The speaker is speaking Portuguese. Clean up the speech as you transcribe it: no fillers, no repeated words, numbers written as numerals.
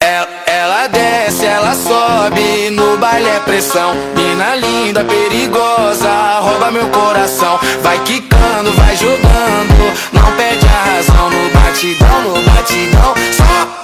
Ela desce, ela sobe, no baile é pressão. Mina linda, perigosa, rouba meu coração. Vai quicando, vai jogando, não perde a razão. No batidão, só